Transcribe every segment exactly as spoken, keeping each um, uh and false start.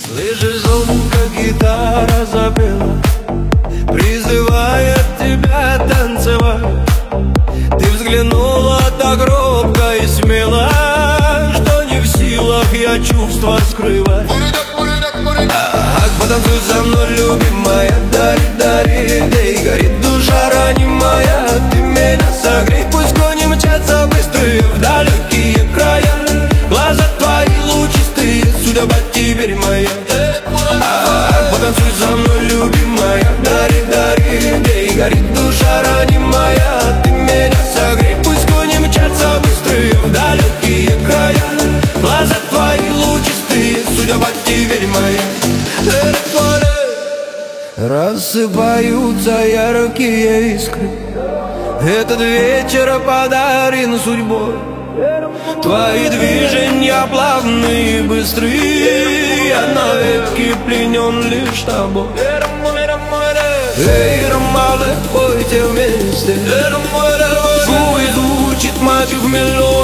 Слышишь, звонко гитара запела, призывает тебя танцевать. Ты взглянула так робко и смело, что не в силах я чувства скрывать. Ах, потанцуй со мной, любимая, дари, дари, эй, горит душа ранимая. Ты меня согрей, пусть кони мчатся быстрые в далекие края. Глаза твои лучистые, судьба теперь моя. Ах, потанцуй со мной, любимая, дари, дари, эй, горит душа ранимая. Ты меня согрей, пусть кони мчатся быстрые в далекие края. Глаза твои лучистые, судьба теперь моя. Рассыпаются яркие искры, этот вечер подарен судьбой. Твои движения плавные и быстрые, я навеки пленен лишь тобой. Эй, ромалы, пойте вместе, свой звучит мотив мелодии.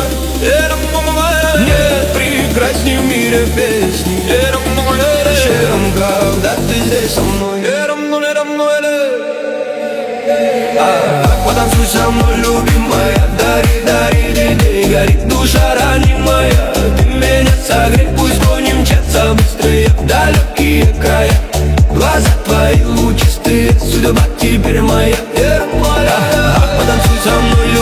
Нет прекрасней в мире песни, чем когда ты здесь со мной. А, потанцуй со мной, любимая, дари, дари, ей, горит душа ранимая. Ты меня согрей, пусть кони мчатся быстрее в далекие края. Глаза твои лучистые, судьба теперь моя. А, потанцуй со мной,